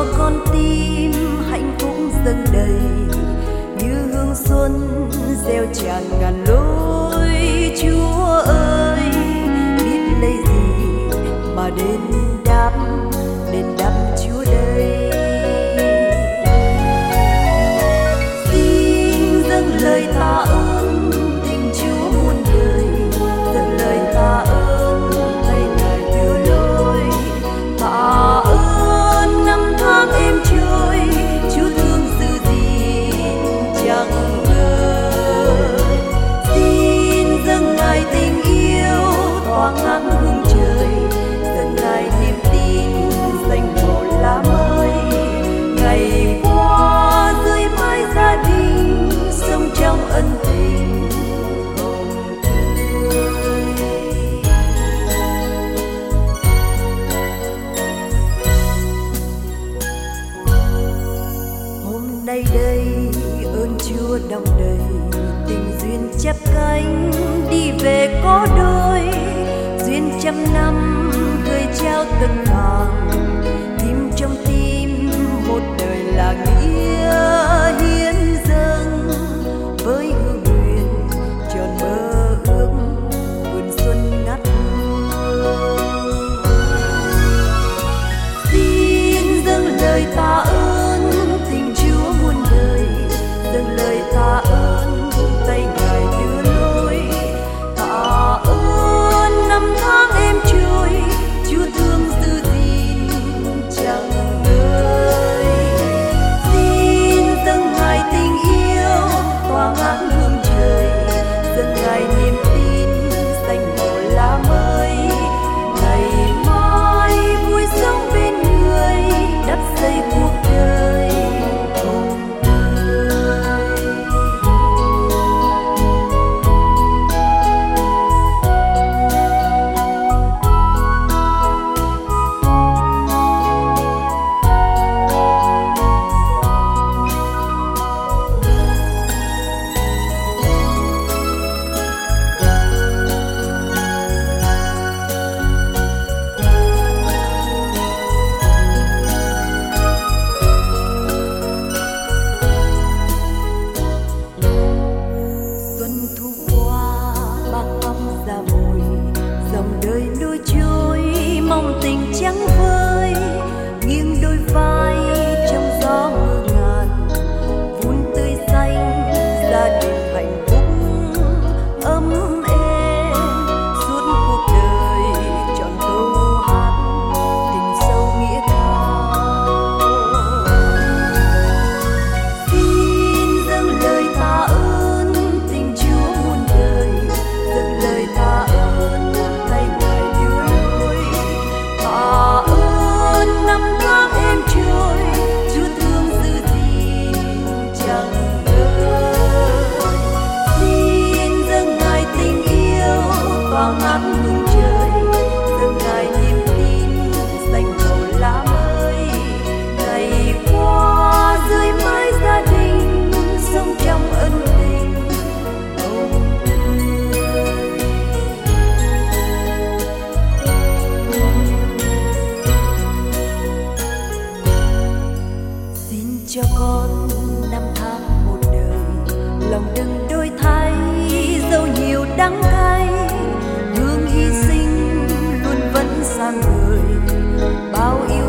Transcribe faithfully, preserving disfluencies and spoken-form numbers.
cho con tim hạnh phúc dâng đầy, như hương xuân gieo tràn ngàn lối. Chúa ơi, biết lấy gì mà đền đáp, đền đáp Chúa đây. Xin dâng lời tạ ơn tình Chúa muôn đời, dâng lời tạ ơn tay Ngài đưa lối. Tạ ơn năm tháng êm trôi, Chúa thương giữ gìn chẳng ngơi. Xin dâng Ngài tình yêu tỏa nắng hương trời, dâng Ngài niềm tin xanh màu lá mới. Ngày qua dưới mái gia đình sống trong ân tình hồng tươi. Hôm nay đây ơn Chúa đong đầy, tình duyên chắp cánh đi về có đôi. Duyên trăm năm gửi trao từng hàng, tim trong tim một đời là nghĩa hiến dâng. Với hương nguyện tròn mơ ước vườn xuân ngát hương. Xin dâng lời tạ ơn tình Chúa muôn đời, dâng lời tạ ơn tay Ngài đưa lối. Tạ ơn năm tháng êm trôi, Chúa thương giữ gìn chẳng ngơi. Xin dâng Ngài tình yêu tỏa ngát hương trời, dâng Ngài niềm tin xanh màu lá mới. Ngày mai vui sống bên người, đắp xây cuộc đời hồng tươi. Xuân thu qua bạc bóng ra vội, dòng đời đôi trôi mong tình trắng vơi. Nghiêng đôi vai trong gió mưa ngàn, vun tươi xanh gia đình hạnh phúc ấm êm. Suốt cuộc đời trọn câu hát tình sâu nghĩa cao. Xin dâng lời tạ ơn tình Chúa muôn đời, dâng lời tạ ơn tay Ngài đưa lối. Tạ ơn năm tháng êm trôi, Chúa thương giữ gìn chẳng ngơi. Xin dâng Ngài tình yêu tỏa ngát hương trời, dâng Ngài niềm tin xanh màu lá mới. Ngày qua dưới mái gia đình sống trong ân tình hồng tươi. Xin cho con năm tháng một đời, lòng đừng đổi thay, dẫu nhiều đắng cay. Hương hy sinh luôn vẫn sang người, bao yêu